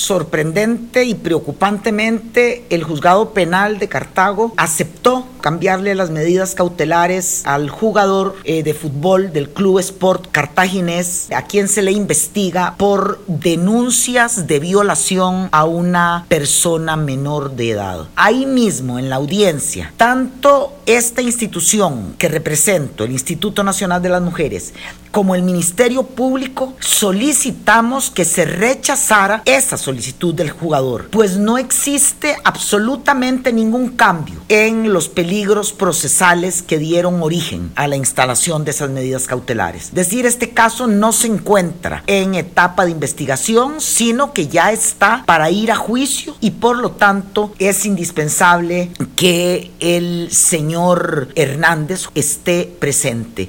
sorprendente y preocupantemente, el juzgado penal de Cartago aceptó cambiarle las medidas cautelares al jugador de fútbol del Club Sport Cartaginés, a quien se le investiga por denuncias de violación a una persona menor de edad. Ahí mismo, en la audiencia, tanto esta institución que represento, el Instituto Nacional de las Mujeres, como el Ministerio Público, solicitamos que se rechazara esa solicitud del jugador, pues no existe absolutamente ningún cambio en los peligros procesales que dieron origen a la instalación de esas medidas cautelares. Es decir, este caso no se encuentra en etapa de investigación, sino que ya está para ir a juicio y por lo tanto es indispensable que el señor Hernández esté presente.